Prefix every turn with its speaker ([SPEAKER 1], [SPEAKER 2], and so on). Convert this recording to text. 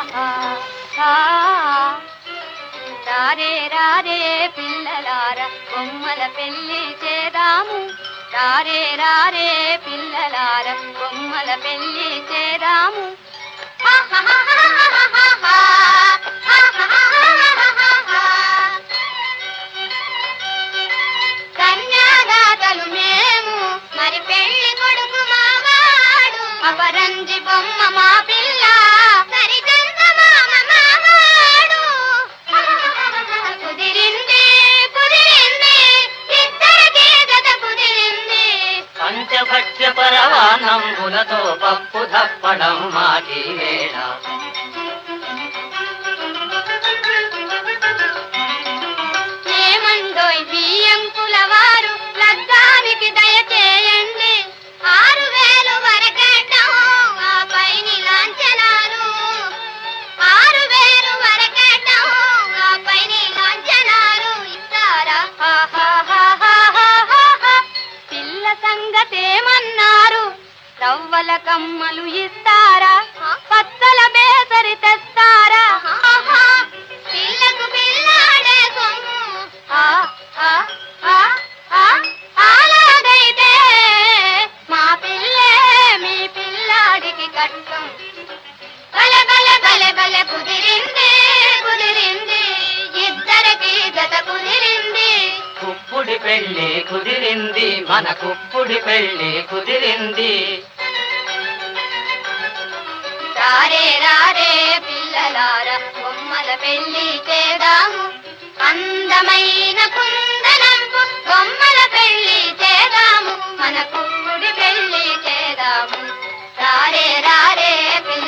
[SPEAKER 1] రారే రారే పిల్లలార బొమ్మల పెళ్లి చేదాము రారే రారే పిల్లలార బొమ్మల పెళ్లి చేదాము కన్యాదాతలు మేము మరి పెళ్లి కొడుకు మావాడు అపరంజి బొమ్మ మా పిల్ల సరిచంద మామ మావాడు కుదిరింది కుదిరింది ఇద్దరికీ జత కుదిరింది
[SPEAKER 2] పంచభక్ష్య పరవాన్నంబులతో పప్పు దప్పడం మాకి వేళ
[SPEAKER 1] ఏమండోయ్ బియ్యం కులవారు లగ్గానికి దయచేయండి 6000 వరకటం ఆ పైని లాంఛనాలు 6000 వరకటం ఆ పైని లాంఛనాలు ఇస్తారా పిల్ల సంగతేమన్నారు రవ్వల కమ్మలు ఇస్తారా పచ్చల బేసరి తెస్తారా పిల్లకు పిల్లాడే సొమ్ము అలాగైతే మా పిల్లే మీ పిల్లాడికి కట్టం బలె బలె బలె బలె కుదిరింది కుదిరింది ఇద్దరికి జత కుదిరింది
[SPEAKER 2] కుప్పుడి పెళ్లి కుదిరింది మన కుప్పుడి పెళ్లి కుదిరింది
[SPEAKER 1] రారే రారే పిల్లలార బొమ్మల పెళ్లి చేదాము అందమైన కుందనంపు బొమ్మల పెళ్లి చేదాము మన కుప్పుడి పెళ్లి చేదాము రారే రారే పిల్ల